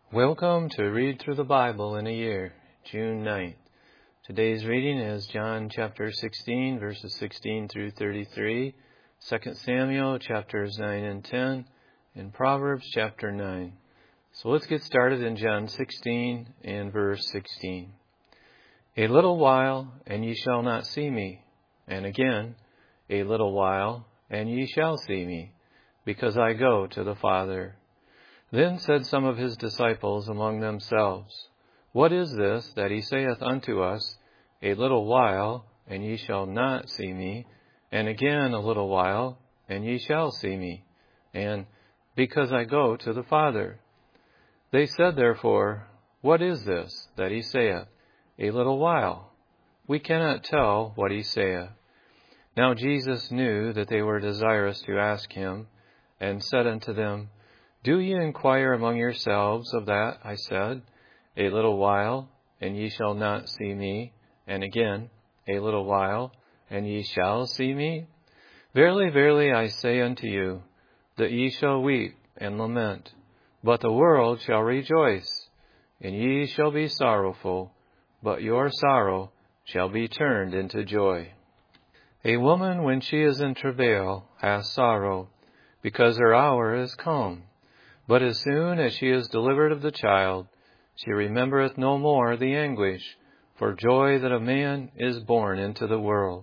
Welcome to Read Through the Bible in a Year, June 9th. Today's reading is John chapter 16, verses 16 through 33, 2 Samuel chapters 9 and 10, and Proverbs chapter 9. So let's get started in John 16 and verse 16. A little while, and ye shall not see me, and again, a little while, and ye shall see me, because I go to the Father. Then said some of his disciples among themselves, What is this that he saith unto us, A little while, and ye shall not see me, and again a little while, and ye shall see me, and because I go to the Father? They said therefore, What is this that he saith, A little while? We cannot tell what he saith. Now Jesus knew that they were desirous to ask him, and said unto them, Do ye inquire among yourselves of that I said, A little while, and ye shall not see me, and again, a little while, and ye shall see me? Verily, verily, I say unto you, that ye shall weep and lament, but the world shall rejoice, and ye shall be sorrowful, but your sorrow shall be turned into joy. A woman, when she is in travail, hath sorrow, because her hour is come. But as soon as she is delivered of the child, she remembereth no more the anguish, for joy that a man is born into the world.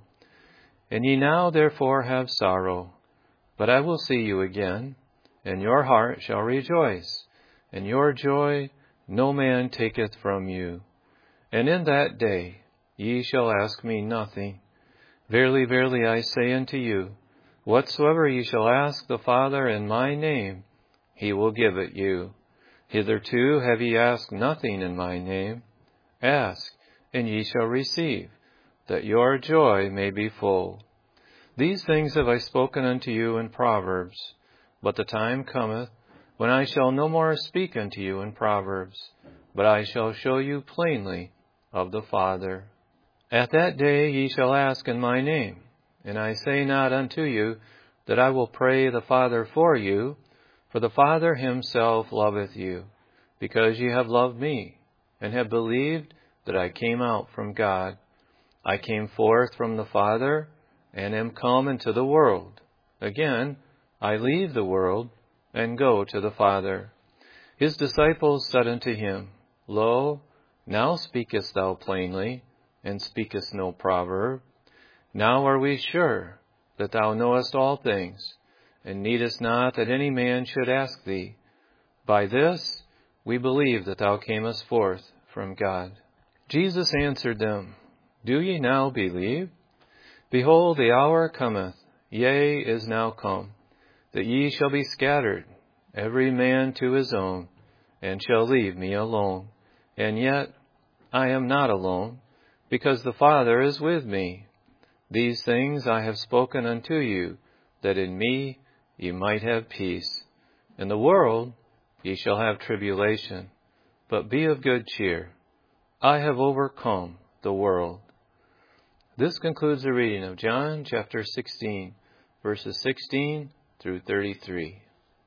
And ye now therefore have sorrow, but I will see you again, and your heart shall rejoice, and your joy no man taketh from you. And in that day ye shall ask me nothing. Verily, verily, I say unto you, whatsoever ye shall ask the Father in my name, he will give it you. Hitherto have ye asked nothing in my name. Ask, and ye shall receive, that your joy may be full. These things have I spoken unto you in Proverbs, but the time cometh, when I shall no more speak unto you in Proverbs, but I shall show you plainly of the Father. At that day ye shall ask in my name, and I say not unto you that I will pray the Father for you, for the Father himself loveth you, because ye have loved me, and have believed that I came out from God. I came forth from the Father, and am come into the world. Again, I leave the world, and go to the Father. His disciples said unto him, Lo, now speakest thou plainly, and speakest no proverb. Now are we sure that thou knowest all things, and needest not that any man should ask thee. By this we believe that thou camest forth from God. Jesus answered them, Do ye now believe? Behold, the hour cometh, yea, is now come, that ye shall be scattered, every man to his own, and shall leave me alone. And yet I am not alone, because the Father is with me. These things I have spoken unto you, that in me ye might have peace. In the world ye shall have tribulation, but be of good cheer. I have overcome the world. This concludes the reading of John chapter 16, verses 16 through 33.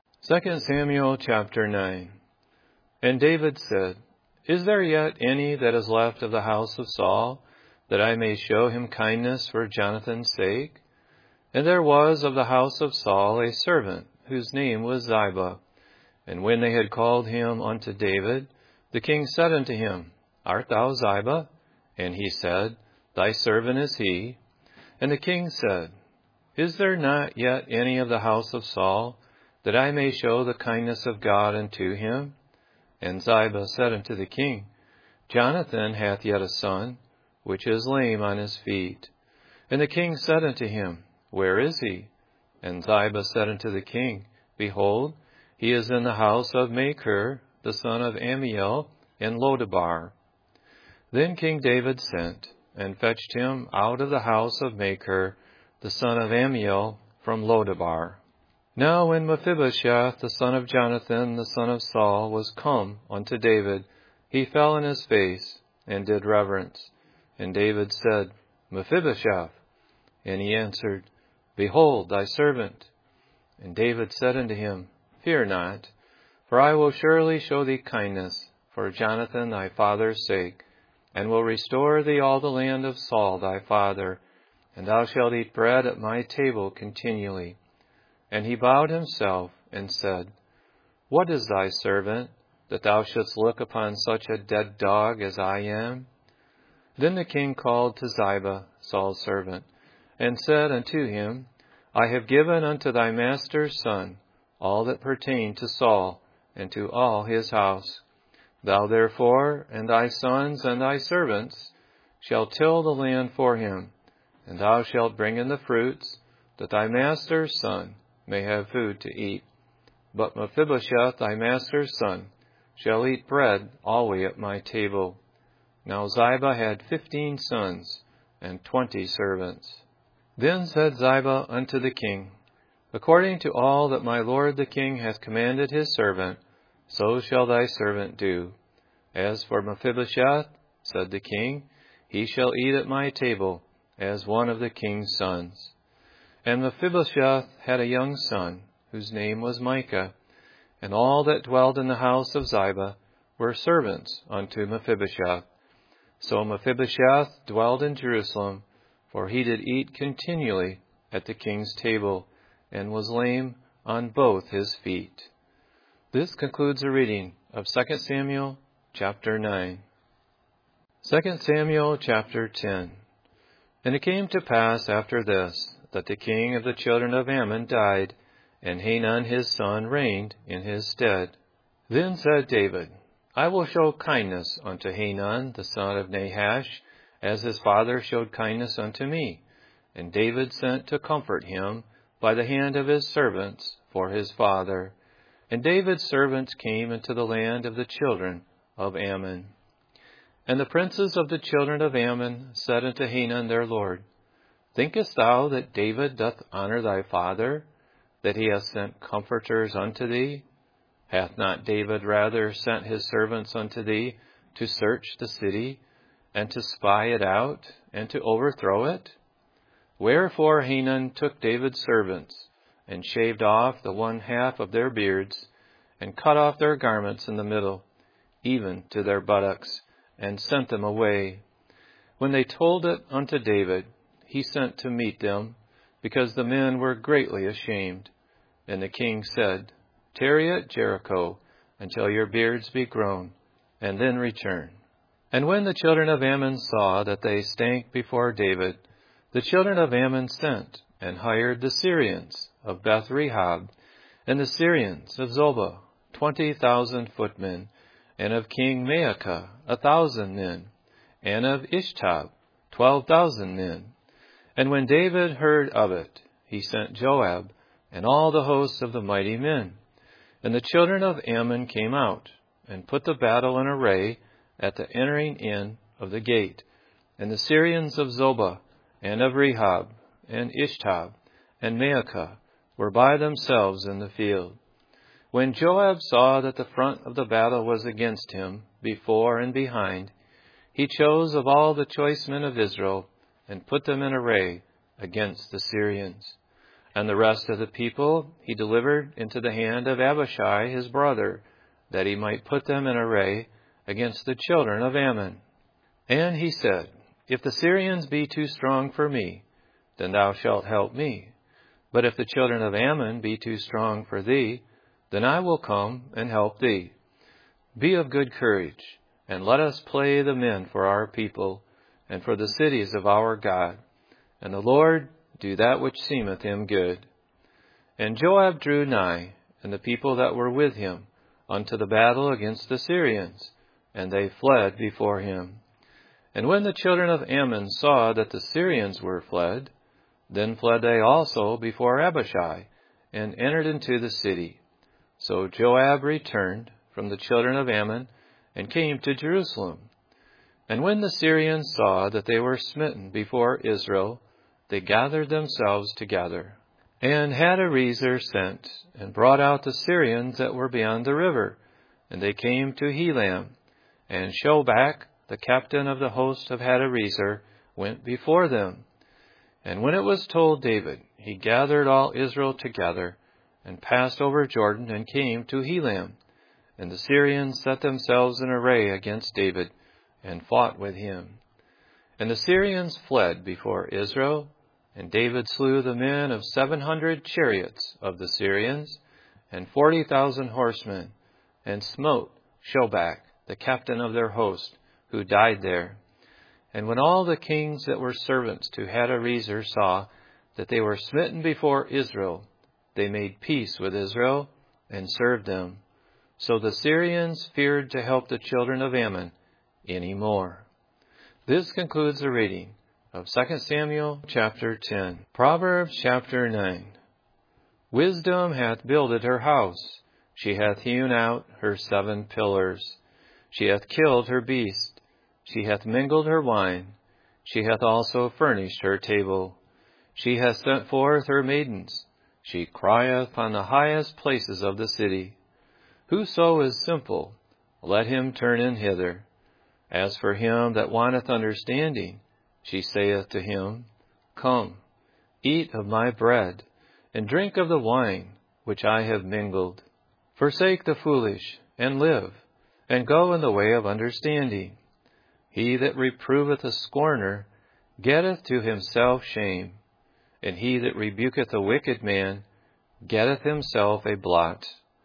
2 Samuel chapter 9. And David said, Is there yet any that is left of the house of Saul, that I may show him kindness for Jonathan's sake? And there was of the house of Saul a servant, whose name was Ziba. And when they had called him unto David, the king said unto him, Art thou Ziba? And he said, Thy servant is he. And the king said, Is there not yet any of the house of Saul, that I may show the kindness of God unto him? And Ziba said unto the king, Jonathan hath yet a son, which is lame on his feet. And the king said unto him, Where is he? And Ziba said unto the king, Behold, he is in the house of Machir, the son of Ammiel, in Lodebar. Then King David sent, and fetched him out of the house of Machir, the son of Ammiel, from Lodebar. Now when Mephibosheth, the son of Jonathan, the son of Saul, was come unto David, he fell on his face, and did reverence. And David said, Mephibosheth. And he answered, Behold, thy servant. And David said unto him, Fear not, For I will surely show thee kindness for Jonathan thy father's sake, and will restore thee all the land of Saul thy father, and thou shalt eat bread at my table continually. And he bowed himself and said, What is thy servant, that thou shouldst look upon such a dead dog as I am? Then the king called to Ziba, Saul's servant, and said unto him, I have given unto thy master's son all that pertained to Saul, and to all his house. Thou therefore, and thy sons and thy servants, shall till the land for him, and thou shalt bring in the fruits, that thy master's son may have food to eat. But Mephibosheth, thy master's son, shall eat bread always at my table. Now Ziba had 15 sons, and 20 servants. Then said Ziba unto the king, According to all that my lord the king hath commanded his servant, so shall thy servant do. As for Mephibosheth, said the king, he shall eat at my table, as one of the king's sons. And Mephibosheth had a young son, whose name was Micah, and all that dwelled in the house of Ziba were servants unto Mephibosheth. So Mephibosheth dwelled in Jerusalem, for he did eat continually at the king's table, and was lame on both his feet. This concludes the reading of 2 Samuel chapter 9. 2 Samuel chapter 10. And it came to pass after this, that the king of the children of Ammon died, and Hanun his son reigned in his stead. Then said David, I will show kindness unto Hanun the son of Nahash, as his father showed kindness unto me. And David sent to comfort him by the hand of his servants for his father. And David's servants came into the land of the children of Ammon. And the princes of the children of Ammon said unto Hanun their lord, Thinkest thou that David doth honor thy father, that he hath sent comforters unto thee? Hath not David rather sent his servants unto thee to search the city, and to spy it out, and to overthrow it? Wherefore Hanun took David's servants, and shaved off the 1/2 of their beards, and cut off their garments in the middle, even to their buttocks, and sent them away. When they told it unto David, he sent to meet them, because the men were greatly ashamed. And the king said, Tarry at Jericho until your beards be grown, and then return. And when the children of Ammon saw that they stank before David, the children of Ammon sent and hired the Syrians of Beth-rehob, and the Syrians of Zobah, 20,000 footmen, and of King Maacah 1,000 men, and of Ishtab 12,000 men. And when David heard of it, he sent Joab and all the hosts of the mighty men. And the children of Ammon came out, and put the battle in array at the entering in of the gate. And the Syrians of Zobah, and of Rehob, and Ishtab, and Maacah were by themselves in the field. When Joab saw that the front of the battle was against him, before and behind, he chose of all the choice men of Israel, and put them in array against the Syrians. And the rest of the people he delivered into the hand of Abishai his brother, that he might put them in array against the children of Ammon. And he said, If the Syrians be too strong for me, then thou shalt help me. But if the children of Ammon be too strong for thee, then I will come and help thee. Be of good courage, and let us play the men for our people, and for the cities of our God. And the Lord do that which seemeth him good. And Joab drew nigh, and the people that were with him, unto the battle against the Syrians, and they fled before him. And when the children of Ammon saw that the Syrians were fled, then fled they also before Abishai, and entered into the city. So Joab returned from the children of Ammon, and came to Jerusalem. And when the Syrians saw that they were smitten before Israel, they gathered themselves together. And Hadarezer sent, and brought out the Syrians that were beyond the river, and they came to Helam. And Shobach, the captain of the host of Hadarezer, went before them. And when it was told David, he gathered all Israel together, and passed over Jordan, and came to Helam. and the Syrians set themselves in array against David and fought with him. And the Syrians fled before Israel, and David slew the men of 700 chariots of the Syrians, and 40,000 horsemen, and smote Shobach, the captain of their host, who died there. And when all the kings that were servants to Hadarezer saw that they were smitten before Israel, they made peace with Israel and served them. So the Syrians feared to help the children of Ammon any more. This concludes the reading of 2 Samuel chapter 10. Proverbs chapter 9. Wisdom hath builded her house. She hath hewn out her 7 pillars. She hath killed her beast. She hath mingled her wine. She hath also furnished her table. She hath sent forth her maidens. She crieth on the highest places of the city. Whoso is simple, let him turn in hither. As for him that wanteth understanding, she saith to him, Come, eat of my bread, and drink of the wine which I have mingled. Forsake the foolish, and live, and go in the way of understanding. He that reproveth a scorner getteth to himself shame, and he that rebuketh a wicked man getteth himself a blot.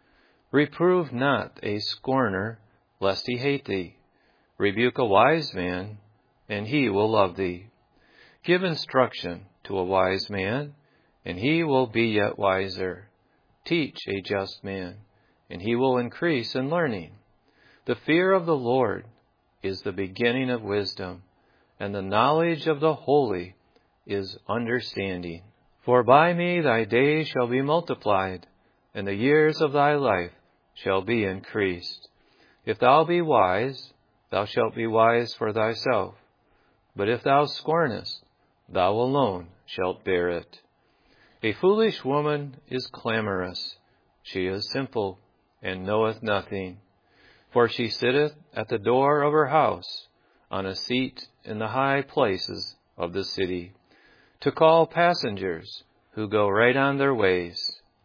Reprove not a scorner, lest he hate thee. Rebuke a wise man, and he will love thee. Give instruction to a wise man, and he will be yet wiser. Teach a just man, and he will increase in learning. The fear of the Lord is the beginning of wisdom, and the knowledge of the holy is understanding. For by me thy days shall be multiplied, and the years of thy life shall be increased. If thou be wise, thou shalt be wise for thyself. But if thou scornest, thou alone shalt bear it. A foolish woman is clamorous. She is simple, and knoweth nothing. For she sitteth at the door of her house, on a seat in the high places of the city, to call passengers who go right on their ways.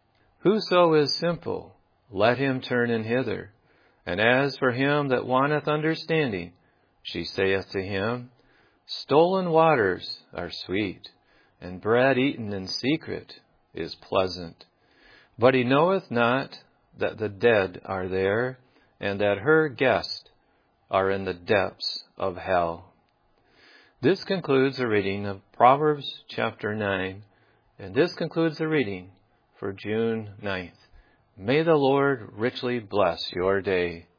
Whoso is simple, let him turn in hither. And as for him that wanteth understanding, she saith to him, Stolen waters are sweet, and bread eaten in secret is pleasant. But he knoweth not that the dead are there, and that her guests are in the depths of hell. This concludes the reading of Proverbs chapter 9, and this concludes the reading for June 9th. May the Lord richly bless your day.